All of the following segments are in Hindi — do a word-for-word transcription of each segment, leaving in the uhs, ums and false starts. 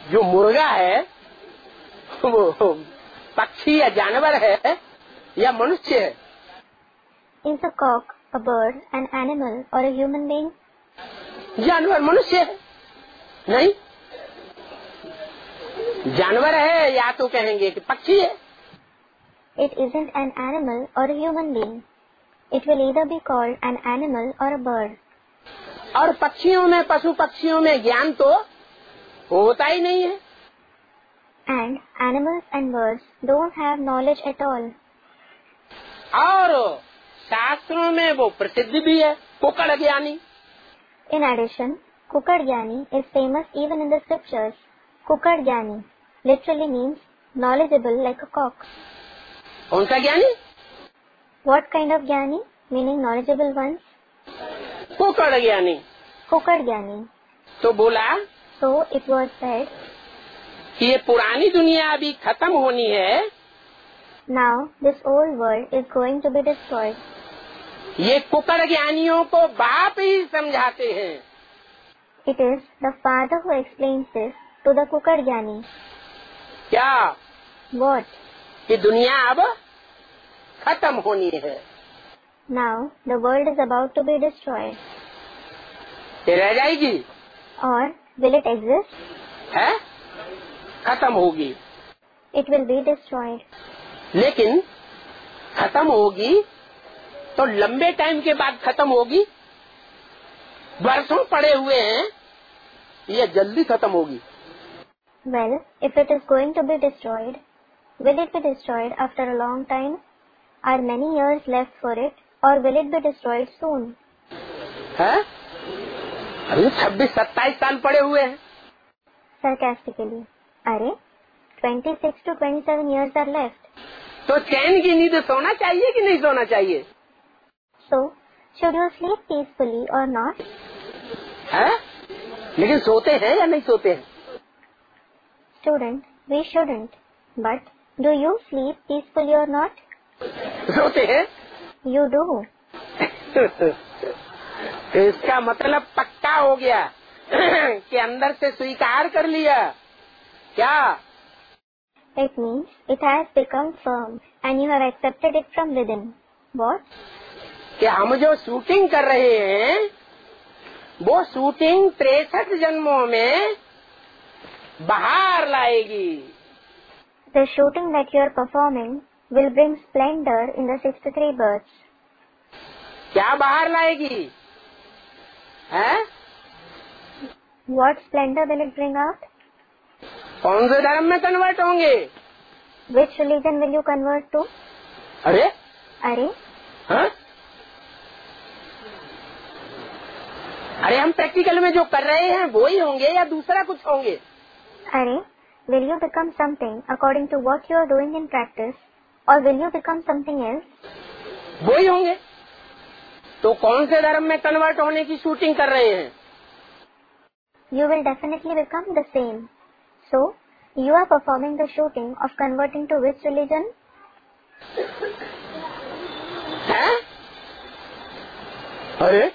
जो मुर्गा है वो पक्षी या जानवर है या मनुष्य है? Is a cock a bird, an animal, or a human being? जानवर मनुष्य है नहीं, जानवर है या तो कहेंगे कि पक्षी है। It isn't an animal or a human being. It will either be called an animal or a bird. और पक्षियों में, पशु पक्षियों में ज्ञान तो होता ही नहीं है। And animals and birds don't have knowledge at all. और शास्त्रों में वो प्रसिद्ध भी है, कुकड़ ज्ञानी। In addition, Kukadgyani is famous even in the scriptures. Kukadgyani literally means knowledgeable like a cock. कौन सा ज्ञानी? What kind of Gyani? Meaning knowledgeable ones? कुकड़ ज्ञानी। Kukadgyani. तो बोला So it was said, कि ये पुरानी दुनिया अभी खत्म होनी है, now this old world is going to be destroyed. ये कुकड़ ज्ञानियों को बाप ही समझाते हैं। It is the father who explains this to the Kukadgyani. क्या? What? कि दुनिया अब खत्म होनी है। Now the world is about to be destroyed. ये रह जाएगी? Or will it exist? है? खत्म होगी। It will be destroyed. लेकिन खत्म होगी तो लंबे टाइम के बाद खत्म होगी, वर्षों पड़े हुए हैं, ये जल्दी खत्म होगी। Well, if it is going to be destroyed, will it be destroyed after a long time? Are many years left for it, or will it be destroyed soon? है? अभी छब्बीस सत्ताईस साल पड़े हुए हैं। Sarcastically, अरे twenty-six to twenty-seven years are left. तो चैन की नींद सोना चाहिए कि नहीं सोना चाहिए? So, should you sleep peacefully or not? है? लेकिन सोते हैं या नहीं सोते हैं? Student, we shouldn't. But, do you sleep peacefully or not? सोते हैं? You do. इसका मतलब पक्का हो गया कि अंदर से स्वीकार कर लिया। क्या? It means it has become firm and you have accepted it from within. What? कि हम जो शूटिंग कर रहे हैं वो शूटिंग तिरसठ जन्मों में बाहर लाएगी। The shooting that you are performing will bring splendor in the sixty-three births. क्या बाहर लाएगी? हैं? What splendor will it bring out? कौन से धर्म में कन्वर्ट होंगे? Which religion will you convert to? अरे अरे हाँ? अरे हम प्रैक्टिकल में जो कर रहे हैं वो ही होंगे या दूसरा कुछ होंगे? अरे will you become something according to what you are doing in practice, or will you become something else? वो ही होंगे। तो कौन से धर्म में कन्वर्ट होने की शूटिंग कर रहे हैं? You will definitely become the same. So, you are performing the shooting of converting to which religion? हैं? अरे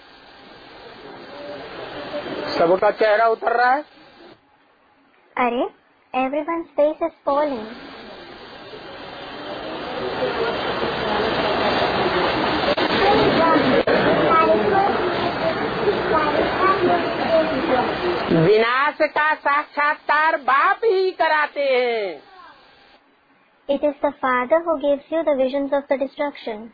सबका चेहरा उतर रहा है। अरे everyone's face is falling. विनाश का साक्षात्कार बाप ही कराते हैं। It is the Father who gives you the visions of the destruction.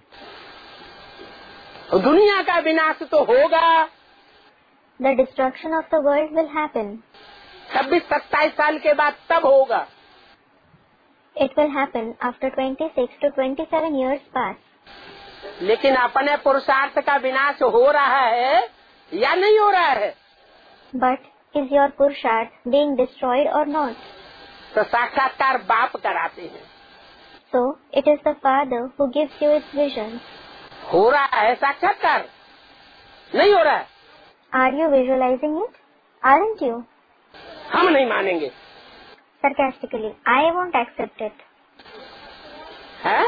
दुनिया का विनाश तो होगा। The destruction of the world will happen. छब्बीस सत्ताईस साल के बाद तब होगा। It will happen after twenty-six to twenty-seven years pass. लेकिन अपने पुरुषार्थ का विनाश हो रहा है या नहीं हो रहा है? But is your Purusharth being destroyed or not? तो साक्षात्कार बाप कराते हैं। So, it is the Father who gives you its visions. हो रहा है साक्षात्कार? नहीं हो रहा है? Are you visualizing it? Aren't you? हम नहीं मानेंगे। Sarcastically, I won't accept it. है?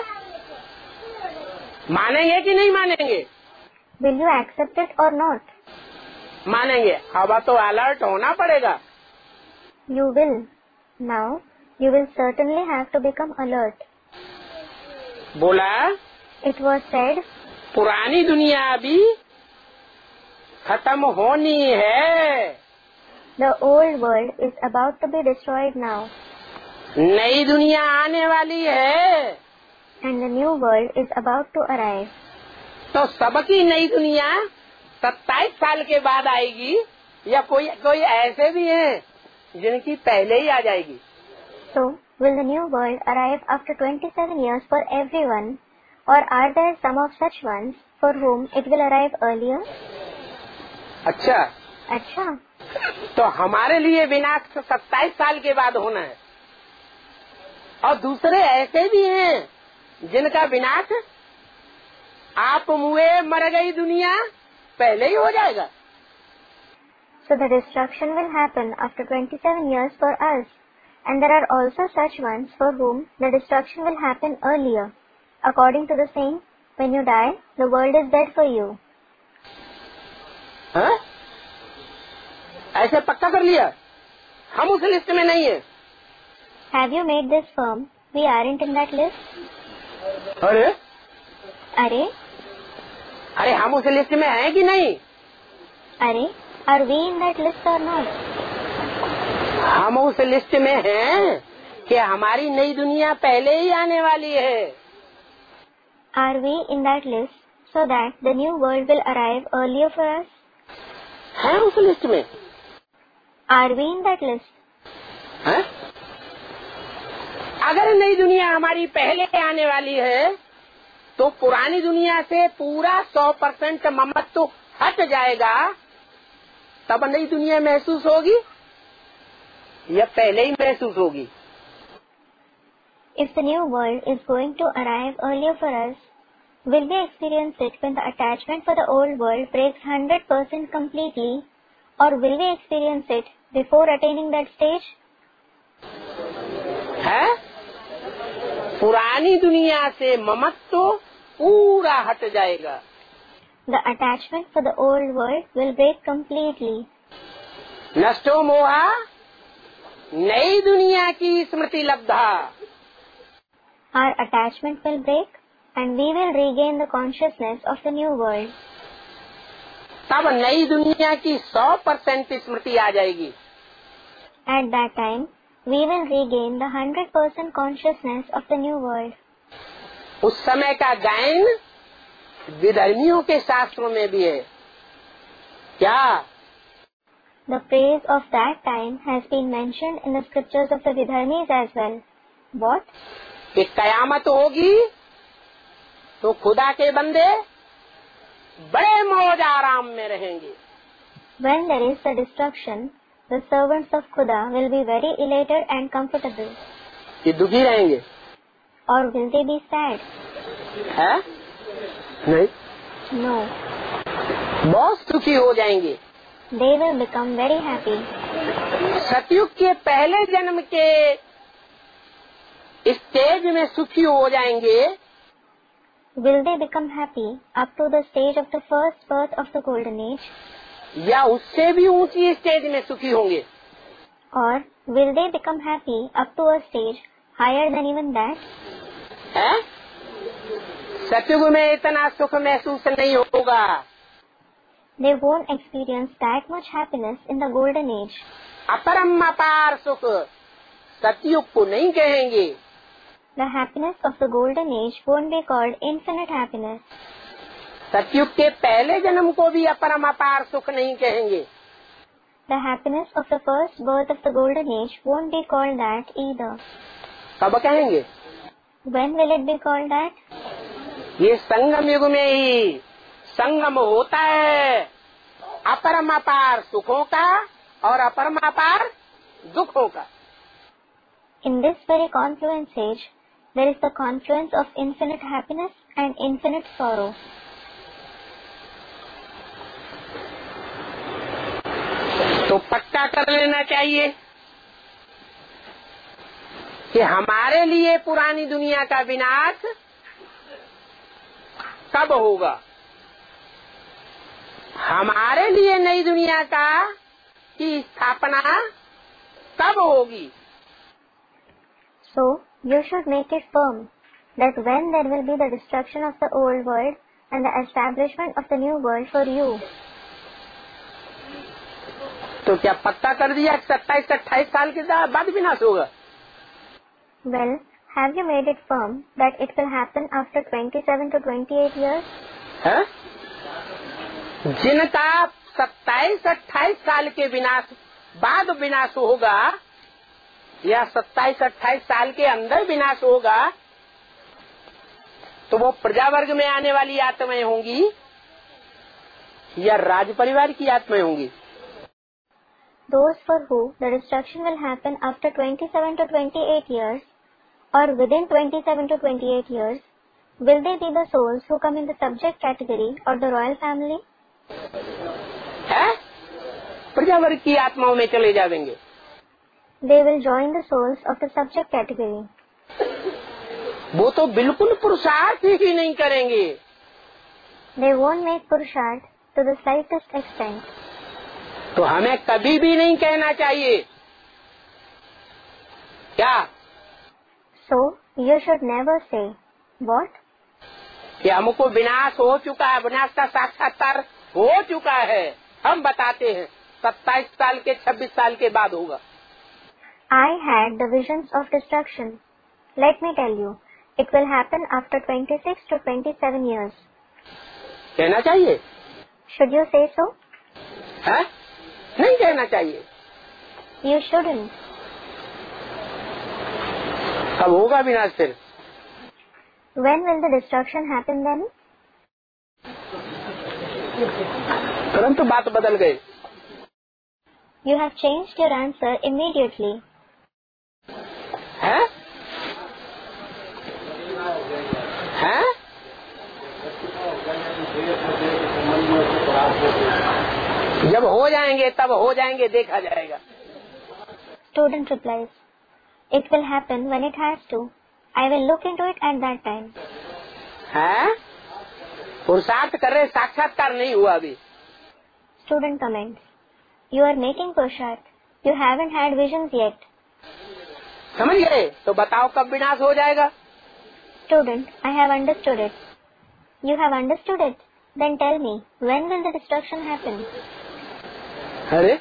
मानेंगे कि नहीं मानेंगे? Will you accept it or not? मानेंगे। अब तो अलर्ट होना पड़ेगा। You will. Now you will certainly have to become alert. बोला It was said, पुरानी दुनिया अभी खत्म होनी है. the old world is about to be destroyed now, नई दुनिया आने वाली है. and the new world is about to arrive. तो सबकी नई दुनिया सत्ताईस साल के बाद आएगी या कोई कोई ऐसे भी हैं जिनकी पहले ही आ जाएगी? So, will the new world arrive after twenty-seven years for everyone, or are there some of such ones for whom it will arrive earlier? अच्छा, अच्छा, तो हमारे लिए विनाश सत्ताईस साल के बाद होना है, और दूसरे ऐसे भी हैं जिनका विनाश आप मुए मर गई दुनिया पहले ही हो जाएगा. so the destruction will happen after twenty-seven years for us, and there are also such ones for whom the destruction will happen earlier. According to the saying, when you die, the world is dead for you. हाँ? ऐसे पक्का कर लिया? हम उस लिस्ट में नहीं है. Have you made this firm? We aren't in that list. अरे Are? अरे हम उस लिस्ट में हैं कि नहीं? Are? Are we in that list or not? हम उस लिस्ट में हैं कि हमारी नई दुनिया पहले ही आने वाली है. Are we in that list so that the new world will arrive earlier for us? हैं उस लिस्ट में? Are we in that list? हैं? अगर नई दुनिया हमारी पहले आने वाली है तो पुरानी दुनिया से पूरा सौ परसेंट ममत्व हट जाएगा, तब नई दुनिया महसूस होगी या पहले ही महसूस होगी? If the new world is going to arrive earlier for us, will we experience it when the attachment for the old world breaks one hundred percent completely, or will we experience it before attaining that stage? है? पुरानी दुनिया से ममत्व पूरा हट जाएगा. The attachment for the old world will break completely. नष्टो मोहा नई दुनिया की स्मृति लब्धा. Our attachment will break and we will regain the consciousness of the new world. तब नई दुनिया की सौ परसेंट स्मृति आ जाएगी. At that time, we will regain the one hundred percent consciousness of the new world. उस समय का गायन विधर्मियों के शास्त्रों में भी है. क्या? The praise of that time has been mentioned in the scriptures of the Vidharmis as well. What? कि कयामत होगी तो खुदा के बंदे बड़े मौज आराम में रहेंगे. When there is the destruction, the servants of Khuda will be very elated and comfortable. कि दुखी रहेंगे? Or will they be sad? है? नहीं. No. बहुत सुखी हो जाएंगे. They will become very happy. सतयुग के पहले जन्म के स्टेज में सुखी हो जाएंगे. Will they become happy up to the stage of the first birth of the golden age? या उससे भी ऊंची स्टेज में सुखी होंगे? Or will they become happy up to a stage higher than even that? है? सतयुग में इतना सुख महसूस नहीं होगा. They won't experience that much happiness in the golden age. अपरम अपार सुख सतयुग को नहीं कहेंगे. The happiness of the golden age won't be called infinite happiness. सतयुग के पहले जन्म को भी अपरम अपार सुख नहीं कहेंगे. The happiness of the first birth of the golden age won't be called that either. कब कहेंगे? When will it be called that? ये संगम युग में ही संगम होता है अपरम अपार सुखों का और अपरम अपार दुखों का. In this very confluence age, there is the confluence of infinite happiness and infinite sorrow. तो पक्का कर लेना चाहिए कि हमारे लिए पुरानी दुनिया का विनाश कब होगा, हमारे लिए नई दुनिया का की स्थापना कब होगी. So, you should make it firm that when there will be the destruction of the old world and the establishment of the new world for you. तो क्या पक्का कर दिया सत्ताईस अट्ठाईस साल के बाद विनाश होगा? Well, have you made it firm that it will happen after twenty-seven to twenty-eight years? है? जिनका सत्ताईस अट्ठाईस साल के विनाश बाद विनाश होगा या सत्ताईस अट्ठाईस साल के अंदर विनाश होगा, तो वो प्रजा वर्ग में आने वाली आत्माएं होंगी या राज परिवार की आत्माएं होंगी? Those for who the destruction will happen after twenty-seven to twenty-eight years or within twenty-seven to twenty-eight years, will they be the souls who come in the subject category or the royal family? है? प्रजा वर्ग की आत्माओं में चले जाएंगे. They will join the souls of the subject category. वो तो बिल्कुल पुरुषार्थ ही नहीं करेंगे. They won't make purusharth to the slightest extent. तो हमें कभी भी नहीं कहना चाहिए. क्या? So, you should never say, what? कि हमको विनाश हो चुका है, विनाश का साक्षात्कार हो चुका है. हम बताते हैं सत्ताईस साल के छब्बीस साल के बाद होगा. I had the visions of destruction. Let me tell you, it will happen after twenty-six to twenty-seven years. कहना चाहिए? Should you say so? है? नहीं कहना चाहिए. You shouldn't. कब होगा विनाश फिर? When will the destruction happen then? तुरंत बात बदल गए. You have changed your answer immediately. है? है? जब हो जाएंगे तब हो जाएंगे, देखा जाएगा. Student replies, it will happen when it has to. I will look into it at that time. है? पुरुषार्थ कर रहे, साक्षात्कार नहीं हुआ अभी. Student comments, you are making purusharth. You haven't had visions yet. समझ गए? तो बताओ कब विनाश हो जाएगा? Student, I have understood it. You have understood it? Then tell me, when will the destruction happen? अरे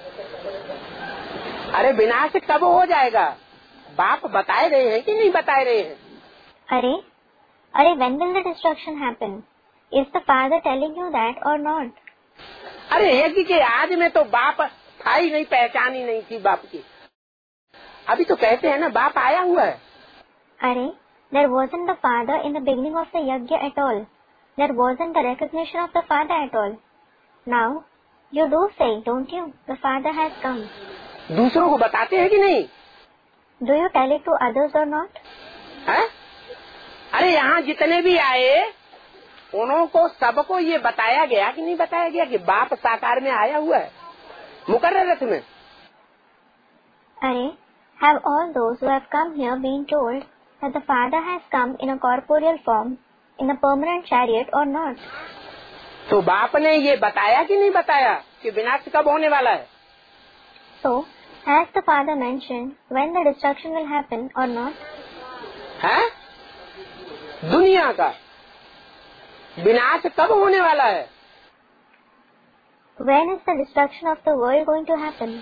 अरे विनाश कब हो जाएगा? बाप बताए रहे हैं कि नहीं बताए रहे हैं? अरे अरे when will the destruction happen? Is the father telling you that or not? अरे यज्ञ के आज में तो बाप था ही नहीं, पहचान ही नहीं थी बाप की. अभी तो कहते हैं ना बाप आया हुआ है. अरे there wasn't the father in the beginning of the yajna at all. There wasn't the recognition of the father at all. Now you do say, don't you? The father has come. दूसरों को बताते हैं कि नहीं? Do you tell it to others or not? है? अरे यहाँ जितने भी आए उनको सबको ये बताया गया कि नहीं बताया गया कि बाप साकार में आया हुआ है मुकर्रर रथ में? अरे have all those who have come here been told that the father has come in a corporeal form in a permanent chariot or not? तो बाप ने ये बताया कि नहीं बताया कि विनाश कब होने वाला है? So, has the father mentioned when the destruction will happen or not? है? दुनिया का विनाश कब होने वाला है? When is the destruction of the world going to happen?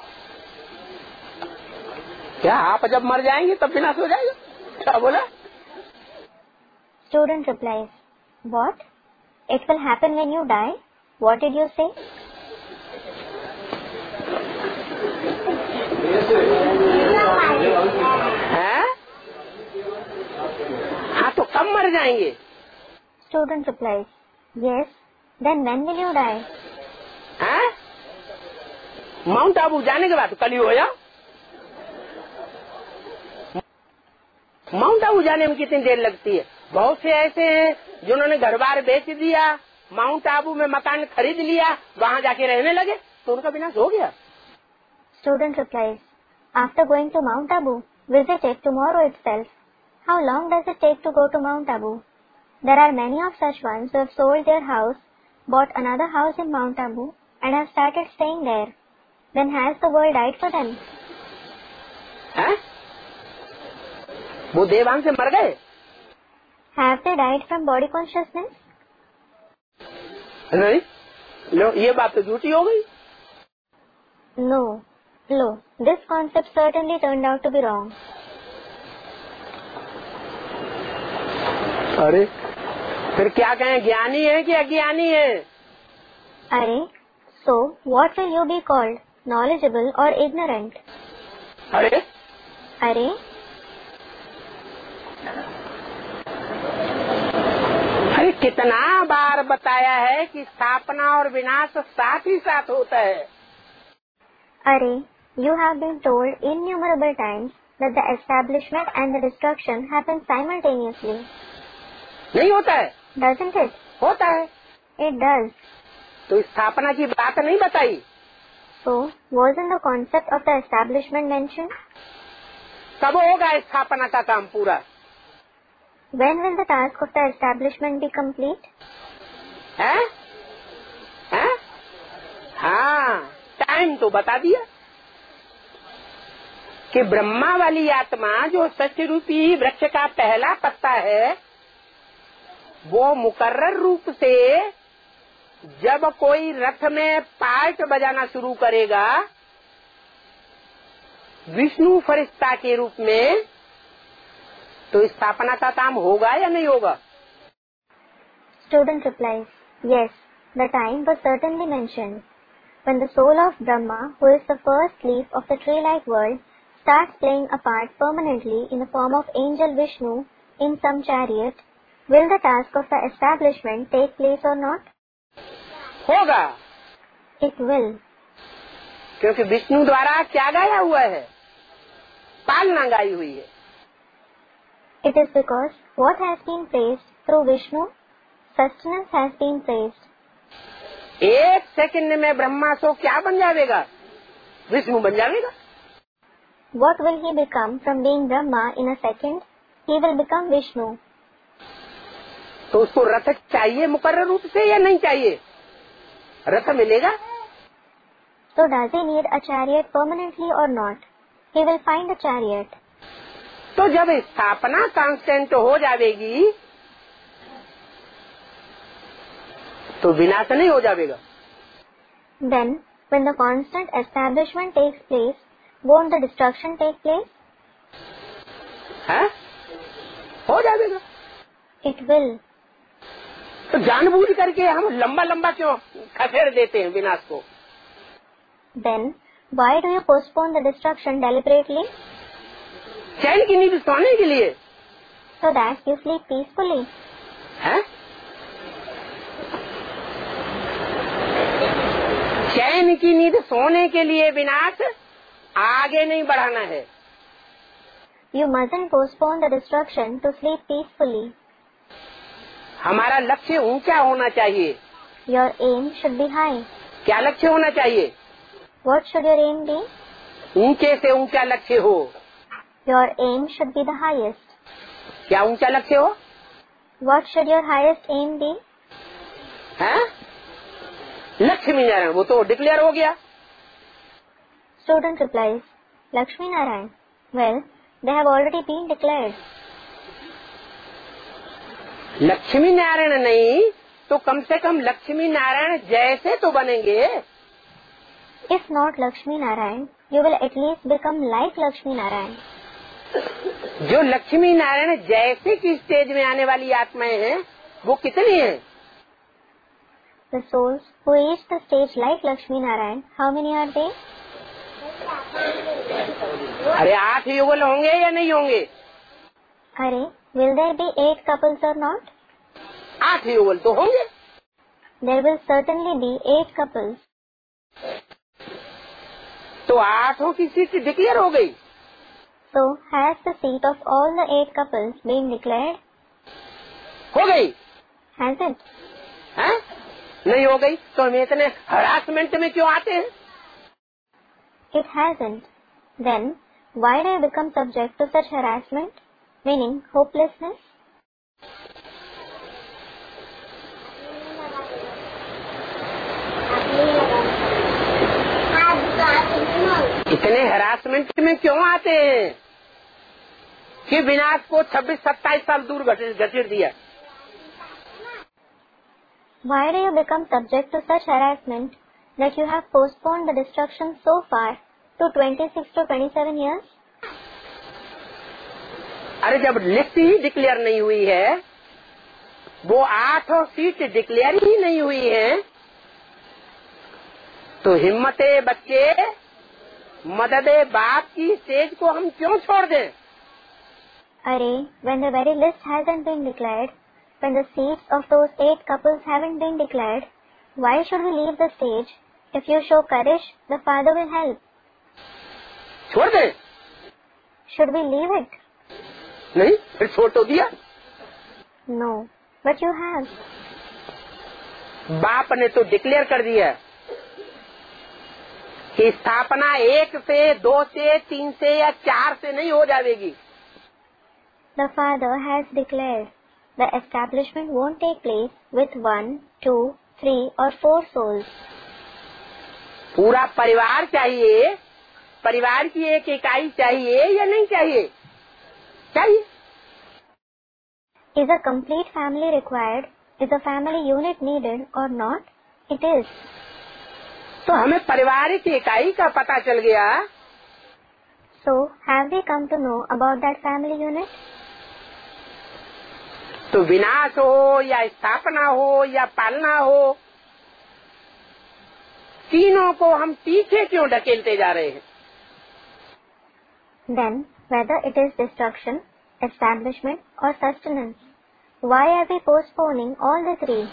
क्या आप जब मर जाएंगे तब विनाश हो जाएगा? क्या बोला? Student replies, what? It will happen when you die? What did you say? है? हाँ तो कब मर जाएंगे? Student replies, yes. Then when will you die? हैं? माउंट आबू जाने के बाद कल ही हो जाओ. माउंट आबू जाने में कितनी देर लगती है? बहुत से ऐसे हैं जिन्होंने घर बार बेच दिया, माउंट आबू में मकान खरीद लिया, वहाँ जाके रहने लगे, तो उनका विनाश हो गया. Student replies, after going to Mount Abu, visit it tomorrow itself. How long does it take to go to Mount Abu? There are many of such ones who have sold their house, bought another house in Mount Abu, and have started staying there. Then has the world died for them? है? वो देवांग से मर गए? Have they died from body consciousness? नहीं, लो ये बात तो झूठी हो गई। No, no. This concept certainly turned out to be wrong. अरे फिर क्या कहें, ज्ञानी है कि अज्ञानी है? अरे, so what will you be called? Knowledgeable or ignorant? अरे अरे अरे कितना बार बताया है कि स्थापना और विनाश साथ ही साथ होता है। अरे, you have been told innumerable times that the establishment and the destruction happen simultaneously. नहीं होता है? Doesn't it? होता है। It does. तो स्थापना की बात नहीं बताई? So, wasn't the concept of the establishment mentioned? कब होगा स्थापना का काम पूरा? When will the task of the establishment be complete? है? है? हाँ, टाइम तो बता दिया कि ब्रह्मा वाली आत्मा जो सत्य रूपी वृक्ष का पहला पत्ता है, वो मुकर्रर रूप से जब कोई रथ में पार्ट बजाना शुरू करेगा विष्णु फरिश्ता के रूप में, तो स्थापना का काम होगा या नहीं होगा? Student replies, yes, the time was certainly mentioned. When the soul of Brahma, who is the first leaf of the tree-like world, starts playing a part permanently in the form of angel Vishnu in some chariot, will the task of the establishment take place or not? होगा। It will. क्योंकि विष्णु द्वारा क्या गाया हुआ है? पालना गाई हुई है। It is because what has been praised through Vishnu, sustenance has been praised. एक सेकंड में ब्रह्मा सो क्या बन जाएगा? विष्णु बन जाएगा। What will he become from being Brahma in a second? He will become Vishnu. तो उसको रथ चाहिए मुकर्रर रूप से या नहीं चाहिए? रथ मिलेगा? So does he need a chariot permanently or not? He will find a chariot. तो जब स्थापना कांस्टेंट हो जाएगी तो विनाश नहीं हो जाएगा। Then, when the constant establishment takes place, won't the destruction take place? है? हो जाएगा। It will. तो जानबूझ करके हम लंबा लंबा क्यों खसेड़ देते हैं विनाश को? Then, why do you postpone the destruction deliberately? चैन की नींद सोने के लिए। So that you sleep peacefully. है? चैन की नींद सोने के लिए विनाश आगे नहीं बढ़ाना है। You mustn't postpone the destruction to sleep peacefully. हमारा लक्ष्य ऊंचा होना चाहिए। Your aim should be high. क्या लक्ष्य होना चाहिए? What should your aim be? ऊंचे से ऊंचा लक्ष्य हो। Your aim should be the highest. क्या ऊंचा लक्ष्य हो? What should your highest aim be? है? लक्ष्मी नारायण, वो तो डिक्लेयर हो गया। Student replies, Lakshmi Narayan. Well, they have already been declared. Lakshmi Narayan नहीं तो कम से कम लक्ष्मी नारायण जैसे तो बनेंगे। If not Lakshmi Narayan, you will at least become like Lakshmi Narayan. जो लक्ष्मी नारायण जैसे की स्टेज में आने वाली आत्माएं हैं वो कितनी हैं? The souls who reach the stage like Lakshmi Narayan, how many are they? अरे आठ युगल होंगे या नहीं होंगे? अरे, will there be eight couples or not? आठ युगल तो होंगे। There will certainly be eight couples. तो आठों की सीट डिक्लेयर हो गई। So, has the seat of all the eight couples been declared? हो गई। Has it? हैं? नहीं हो गई तो हम इतने हरासमेंट में क्यों आते हैं? It hasn't. Then, why do you become subject to such harassment? Meaning hopelessness? इतने हरासमेंट में क्यों आते हैं? कि विनाश को छब्बीस सत्ताईस साल दूर घसीट दिया। Why do you become subject to such harassment that you have postponed the destruction so far to twenty-six to twenty-seven years? अरे जब लिस्ट ही डिक्लेयर नहीं हुई है, वो आठों सीट डिक्लेयर ही नहीं हुई है, तो हिम्मते बच्चे मददे बाप की स्टेज को हम क्यों छोड़ दें? अरे, when the very list hasn't been declared, when the seats of those eight couples haven't been declared, why should we leave the stage? If you show courage, the Father will help. छोड़ दे? Should we leave it? नहीं, फिर छोड़ तो दिया। No, but you have. बाप ने तो डिक्लेयर कर दिया कि स्थापना एक से, दो से, तीन से या चार से नहीं हो जाएगी। The Father has declared the establishment won't take place with one, two, three or four souls. पूरा परिवार चाहिए, परिवार की एक इकाई चाहिए या नहीं चाहिए? चाहिए। Is a complete family required? Is a family unit needed or not? It is. तो हमें पारिवारिक इकाई का पता चल गया। So, have we come to know about that family unit? तो विनाश हो या स्थापना हो या पालना हो, तीनों को हम पीछे क्यों ढकेलते जा रहे हैं? Then, whether it is destruction, establishment or sustenance, why are we postponing all the three?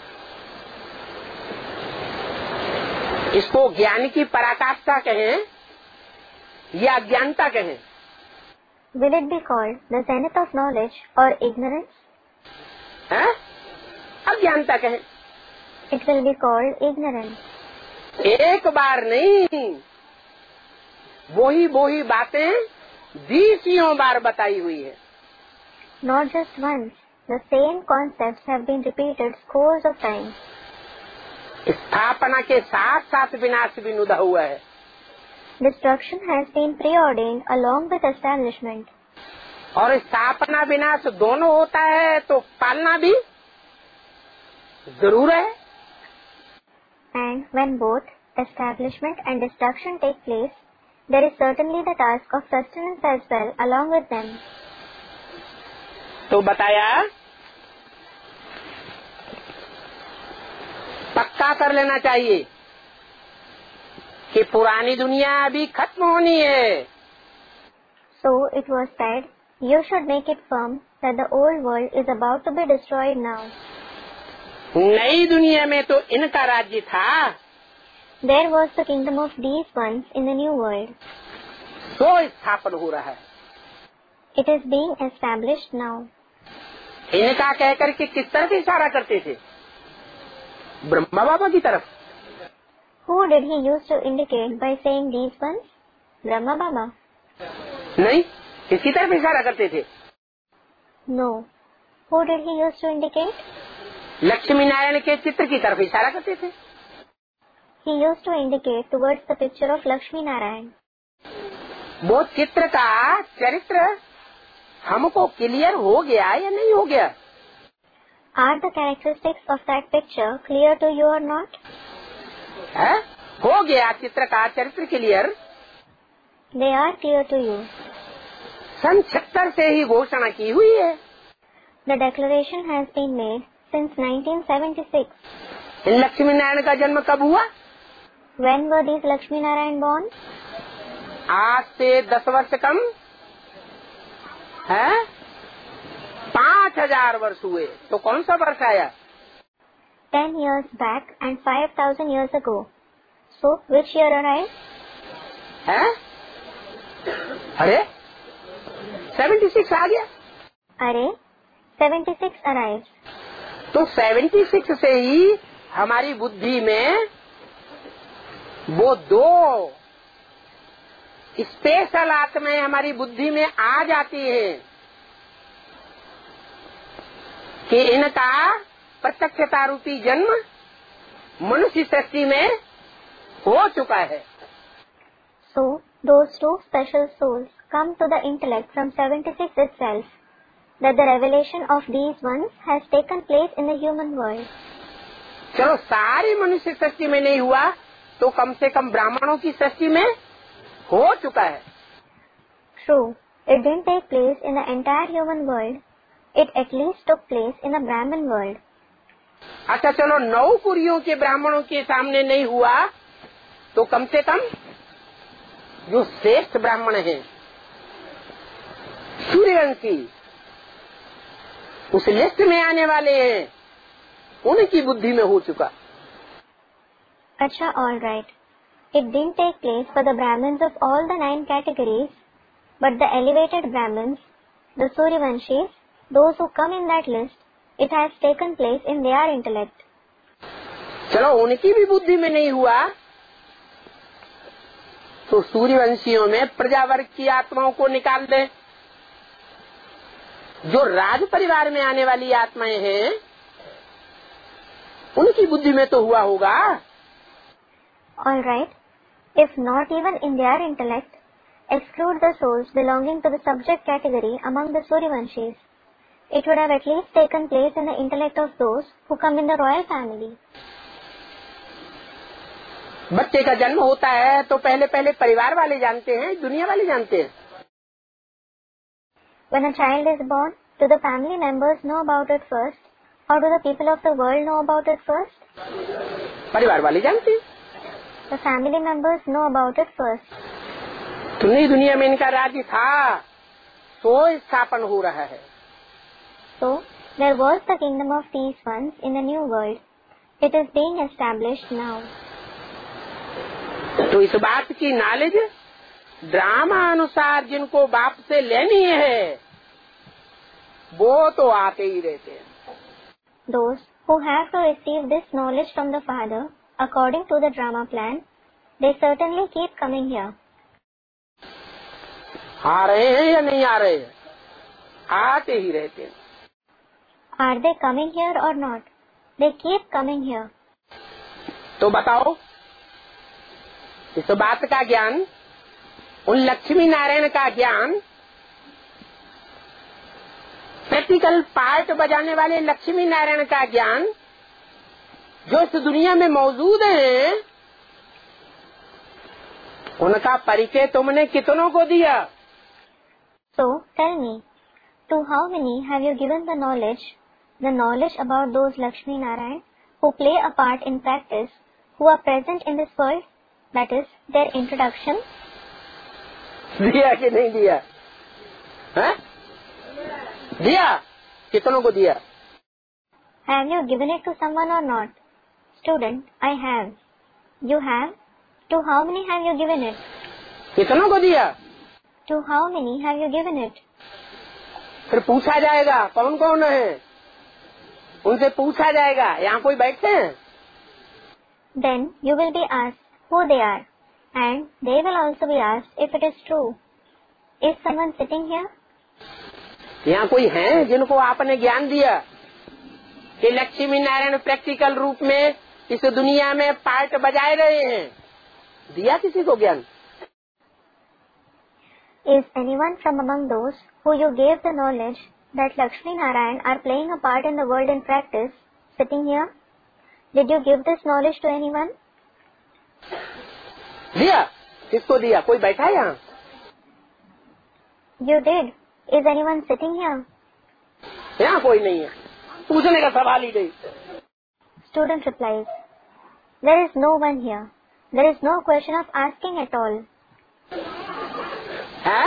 इसको ज्ञान की पराकाष्ठा कहें या अज्ञानता कहें? Will it be called the zenith of knowledge or ignorance? है? अज्ञानता कहें। It will be called ignorance. एक बार नहीं, वही वही बातें बीसियों बार बताई हुई है। Not just once, the same concepts have been repeated scores of times. स्थापना के साथ साथ विनाश भी नुदा हुआ है। Destruction has been preordained along with establishment. और स्थापना विनाश दोनों होता है तो पालना भी जरूर है। And when both establishment and destruction take place, there is certainly the task of sustenance as well along with them. तो बताया, पक्का कर लेना चाहिए कि पुरानी दुनिया अभी खत्म होनी है। So it was said, you should make it firm that the old world is about to be destroyed now. नई दुनिया में तो इनका राज्य था। There was the kingdom of these ones in the new world. तो स्थापन हो रहा है। It is being established now. इनका कहकर के किस तरफ इशारा करते थे? ब्रह्मा बाबा की तरफ। Who did he use to indicate by saying these ones? Brahma Baba? नहीं, किसकी तरफ इशारा करते थे? No. Who did he use to indicate? Lakshmi Narayan के चित्र की तरफ इशारा करते थे। He used to indicate towards the picture of Lakshmi Narayan. वो चित्र का चरित्र हमको क्लियर हो गया या नहीं हो गया? Are the characteristics of that picture clear to you or not? है? हो गया चित्र का चरित्र clear. They are clear to you. सन छिहत्तर से ही घोषणा की हुई है। The declaration has been made since nineteen seventy-six. इन लक्ष्मी नारायण का जन्म कब हुआ? When were these Lakshmi Narayan born? आज से दस वर्ष कम है, पांच हजार वर्ष हुए। तो कौन सा वर्ष आया? Ten years back and five thousand years ago. So which year arrived? है? अरे सेवेंटी सिक्स आ गया। अरे seventy-six arrives. तो सेवेंटी सिक्स से ही हमारी बुद्धि में वो दो स्पेशल आत्माएं हमारी बुद्धि में आ जाती हैं कि इनका प्रत्यक्षता रूपी जन्म मनुष्य सृष्टि में हो चुका है। So those two special souls come to the intellect from seventy-six itself that the revelation of these ones has taken place in the human world. चलो सारी मनुष्य सृष्टि में नहीं हुआ तो कम से कम ब्राह्मणों की सृष्टि में हो चुका है. True, it didn't take place in the entire human world. It at least took place in the Brahmin world. अच्छा चलो नौ कुरियों के ब्राह्मणों के सामने नहीं हुआ तो कम से कम जो श्रेष्ठ ब्राह्मण हैं सूर्यवंशी उस लिस्ट में आने वाले हैं उनकी बुद्धि में हो चुका. अच्छा, all right. It didn't take place for the Brahmins of all the nine categories, but the elevated Brahmins, the Suryavanshis, those who come in that list, it has taken place in their intellect. चलो उनकी भी बुद्धि में नहीं हुआ तो सूर्यवंशियों में प्रजावर्ग की आत्माओं को निकाल दें. जो राज परिवार में आने वाली आत्माएं हैं उनकी बुद्धि में तो हुआ होगा. All right. If not even in their intellect, exclude the souls belonging to the subject category among the Suryavanshis. It would have at least taken place in the intellect of those who come in the royal family. बच्चे का जन्म होता है तो पहले पहले परिवार वाले जानते हैं, दुनिया वाले जानते हैं. When a child is born, do the family members know about it first, or do the people of the world know about it first? परिवार वाले जानते हैं. The family members know about it first. तो नई दुनिया में इनका राज्य था तो स्थापन हो रहा है. So, there was the kingdom of these ones in the new world. It is being established now. तो इस बात की नॉलेज ड्रामा अनुसार जिनको बाप से लेनी है वो तो आते ही रहते हैं. Those who have to receive this knowledge from the Father, according to the drama plan, they certainly keep coming here. आ रहे हैं या नहीं आ रहे हैं? आते ही रहते हैं. Are they coming here or not? They keep coming here. तो बताओ इस बात का ज्ञान, उन लक्ष्मी नारायण का ज्ञान, प्रैक्टिकल पार्ट बजाने वाले लक्ष्मी नारायण का ज्ञान जो इस दुनिया में मौजूद हैं उनका परिचय तुमने कितनों को दिया? So, tell me, to how many have you given the knowledge, the knowledge about those Lakshmi Narayan who play a part in practice, who are present in this world, that is, their introduction? दिया कि नहीं दिया? है? दिया. कितनों को दिया? Have you given it to someone or not? Student, I have. You have? To how many have you given it? कितनों को दिया? To how many have you given it? फिर पूछा जाएगा कौन कौन है, उनसे पूछा जाएगा यहाँ कोई बैठते हैं? Then you will be asked who they are, and they will also be asked if it is true. Is someone sitting here? यहाँ कोई है जिनको आपने ज्ञान दिया कि लक्ष्मी नारायण प्रैक्टिकल रूप में इस दुनिया में पार्ट बजाए रहे हैं? दिया किसी को ज्ञान? Is anyone from among those who you gave the knowledge that Lakshmi Narayan are playing a part in the world in practice sitting here? Did you give this knowledge to anyone? दिया. किसको दिया? कोई बैठा है यहाँ? You did. Is anyone sitting here? यहाँ कोई नहीं है. पूछने का सवाल ही नहीं. Student replies, there is no one here. There is no question of asking at all. है?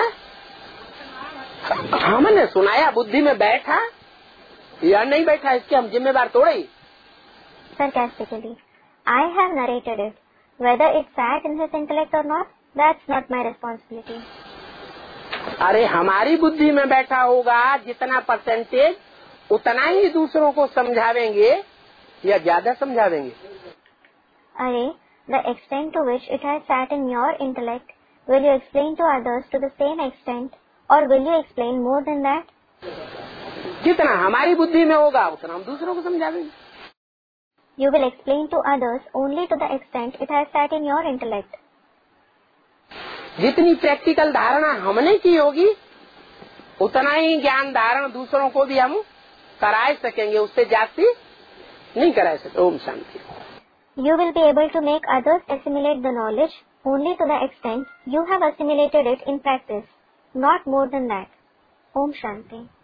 हमने सुनाया बुद्धि में बैठा या नहीं बैठा इसके हम जिम्मेदार थोड़े ही. Sarcastically, I have narrated it. Whether it sat in his intellect or not, that's not my responsibility. अरे हमारी बुद्धि में बैठा होगा जितना परसेंटेज उतना ही दूसरों को समझावेंगे या ज्यादा समझावेंगे? अरे, the extent to which it has sat in your intellect, will you explain to others to the same extent, or will you explain more than that? जितना हमारी बुद्धि में होगा उतना हम दूसरों को समझावेंगे. You will explain to others only to the extent it has sat in your intellect. जितनी प्रैक्टिकल धारणा हमने की होगी उतना ही ज्ञान धारण दूसरों को भी हम करा सकेंगे, उससे जाती नहीं करा सकते। Om Shanti. You will be able to make others assimilate the knowledge only to the extent you have assimilated it in practice, not more than that. Om Shanti.